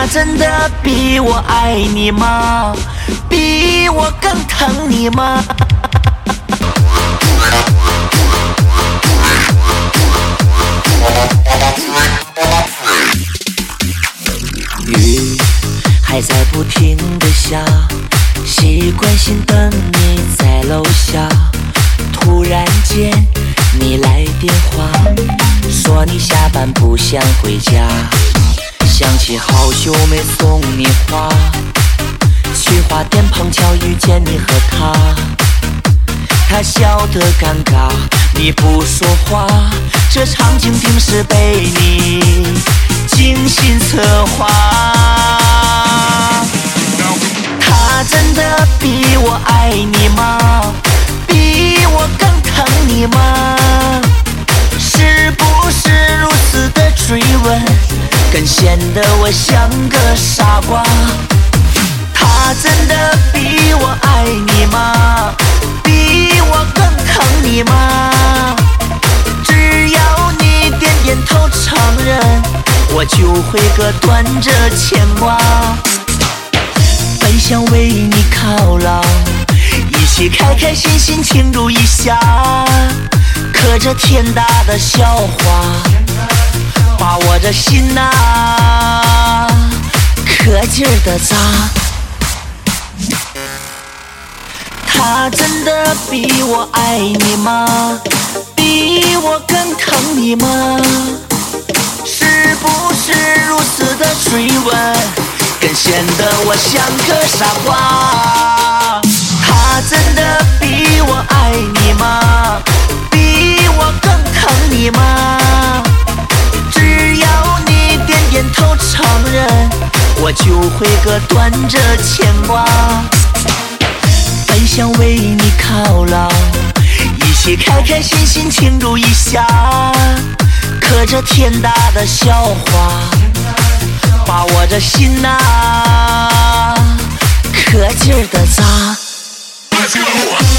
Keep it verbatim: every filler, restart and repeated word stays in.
他真的比我爱你吗？比我更疼你吗？雨还在不停地下，习惯性等你在楼下。突然间你来电话，说你下班不想回家，想起好久没送你花，去花店碰巧遇见你和他，他笑得尴尬，你不说话，这场景定是被你精心策划。他真的比我爱你吗？比我更疼你吗？是不是如此的追问，更显得我像个傻瓜？他真的比我爱你吗？比我更疼你吗？只要你点点头承认，我就会割断这牵挂。本想为你犒劳，一起开开心心庆祝一下，可这天大的笑话把我这心啊可劲儿的砸。他真的比我爱你吗？比我更疼你吗？是不是如此的追问，更显得我像个傻瓜？他真的比我爱你吗？比我更疼你吗？只要你点点头承认，我就会割断这牵挂。本想为你犒劳，一起开开心心庆祝一下，可这天大的笑话把我这心啊可劲儿的砸。